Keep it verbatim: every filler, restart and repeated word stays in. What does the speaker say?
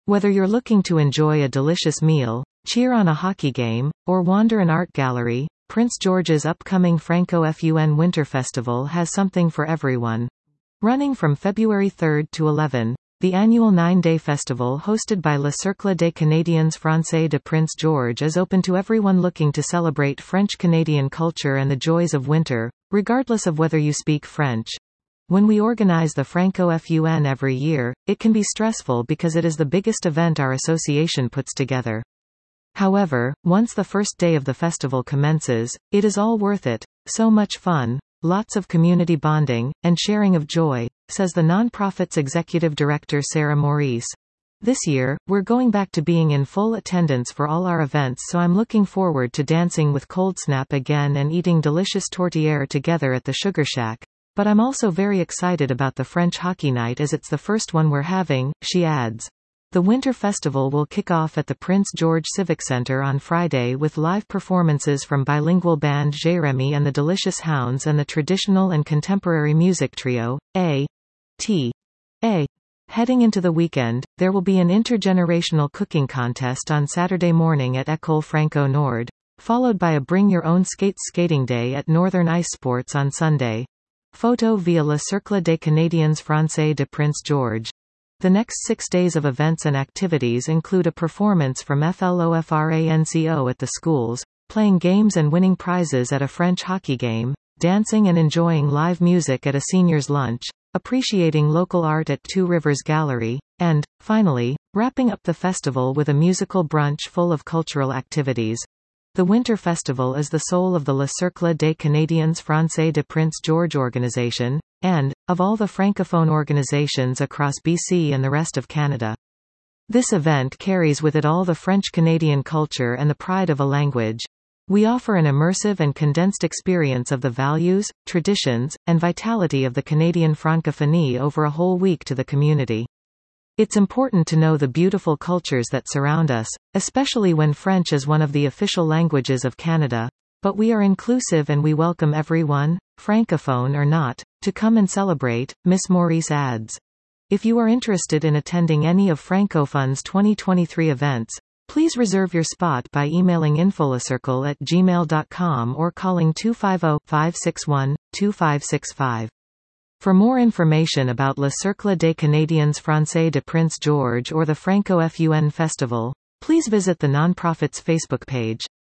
Whether you're looking to enjoy a delicious meal, cheer on a hockey game, or wander an art gallery, Prince George's upcoming Franco-Fun Winter Festival has something for everyone. Running from February third to eleventh, the annual nine-day festival hosted by Le Cercle des Canadiens Français de Prince George is open to everyone looking to celebrate French-Canadian culture and the joys of winter, regardless of whether you speak French. When we organize the Franco-Fun every year, it can be stressful because it is the biggest event our association puts together. However, once the first day of the festival commences, it is all worth it. So much fun, lots of community bonding, and sharing of joy, says the nonprofit's executive director Sarah Maurice. This year, we're going back to being in full attendance for all our events, so I'm looking forward to dancing with Cold Snap again and eating delicious tourtière together at the Sugar Shack. But I'm also very excited about the French Hockey Night as it's the first one we're having, she adds. The Winter Festival will kick off at the Prince George Civic Centre on Friday with live performances from bilingual band Jérémy and the Delicious Hounds and the traditional and contemporary music trio, A. T. A. Heading into the weekend, there will be an intergenerational cooking contest on Saturday morning at École Franco Nord, followed by a Bring Your Own Skates skating day at Northern Ice Sports on Sunday. Photo via Le Cercle des Canadiens Français de Prince George. The next six days of events and activities include a performance from FLOFRANCO at the schools, playing games and winning prizes at a French hockey game, dancing and enjoying live music at a seniors' lunch, appreciating local art at Two Rivers Gallery, and, finally, wrapping up the festival with a musical brunch full of cultural activities. The Winter Festival is the soul of the Le Cercle des Canadiens Français de Prince George organization, and, of all the francophone organizations across B C and the rest of Canada. This event carries with it all the French-Canadian culture and the pride of a language. We offer an immersive and condensed experience of the values, traditions, and vitality of the Canadian francophonie over a whole week to the community. It's important to know the beautiful cultures that surround us, especially when French is one of the official languages of Canada. But we are inclusive and we welcome everyone, francophone or not, to come and celebrate, Miss Maurice adds. If you are interested in attending any of Francofun's twenty twenty-three events, please reserve your spot by emailing infolacercle at gmail dot com or calling two five zero, five six one, two five six five. For more information about Le Cercle des Canadiens Français de Prince George or the Franco-Fun Festival, please visit the nonprofit's Facebook page.